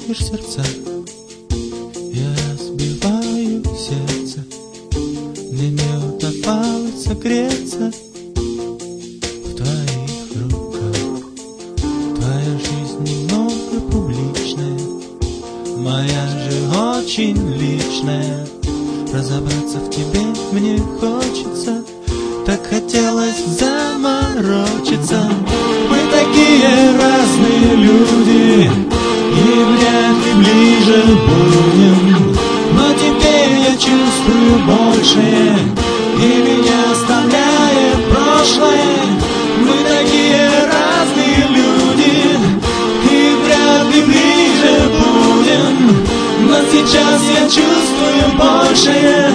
будешь в сердцах. Я разбиваю сердце, мне не удавалось согреться в твоих руках. Твоя жизнь немного публичная, моя же очень личная. Разобраться в тебе мне хочется, так хотелось заморочиться. Мы такие разные люди, и вряд ли ближе будем, но теперь я чувствую большее, и меня оставляет прошлое. Мы такие разные люди, и вряд ли ближе будем, но сейчас я чувствую большее.